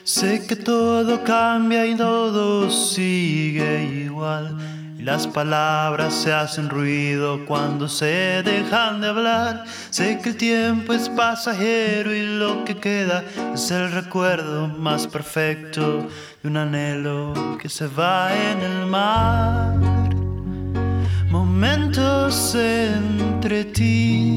Sé que todo cambia y todo sigue igual, y las palabras se hacen ruido cuando se dejan de hablar. Sé que el tiempo es pasajero y lo que queda es el recuerdo más perfecto de un anhelo que se va en el mar. Momentos entre ti,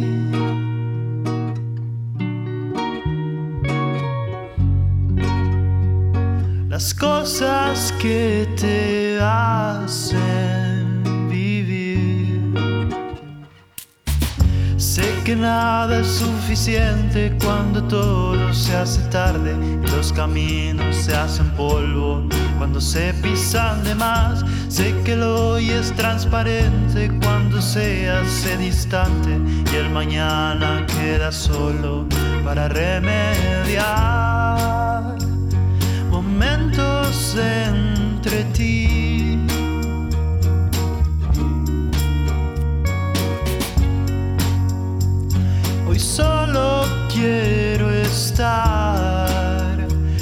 las cosas que te hacen vivir. Sé que nada es suficiente cuando todo se hace tarde y los caminos se hacen polvo cuando se pisan de más. Sé que el hoy es transparente cuando se hace distante y el mañana queda solo para remediar. Momentos entre ti, hoy solo quiero estar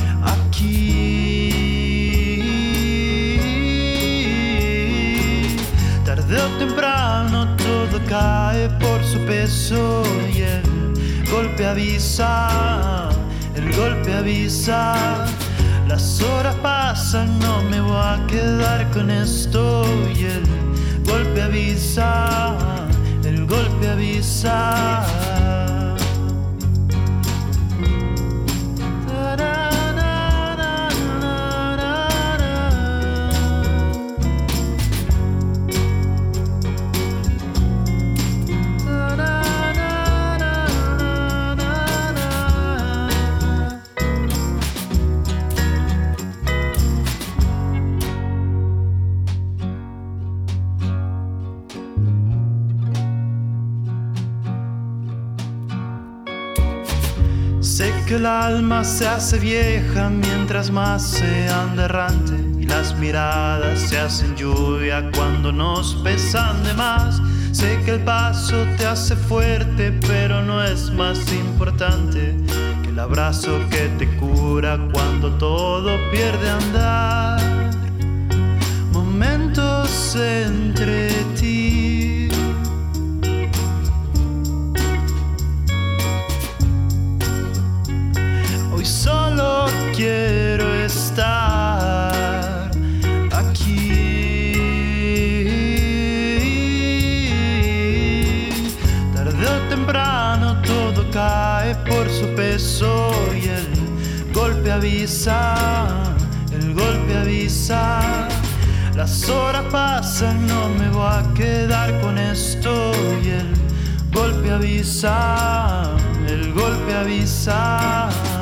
aquí. Tarde o temprano todo cae por su peso y el golpe avisa, el golpe avisa. Las horas pasan, no me voy a quedar con esto y el golpe avisa, el golpe avisa. Sé que el alma se hace vieja mientras más se anda errante y las miradas se hacen lluvia cuando nos pesan de más. Sé que el paso te hace fuerte, pero no es más importante que el abrazo que te cura cuando todo pierde andar. Momentos entre ti, solo quiero estar aquí. Tarde o temprano todo cae por su peso y el golpe avisa, el golpe avisa. Las horas pasan, no me voy a quedar con esto y el golpe avisa, el golpe avisa.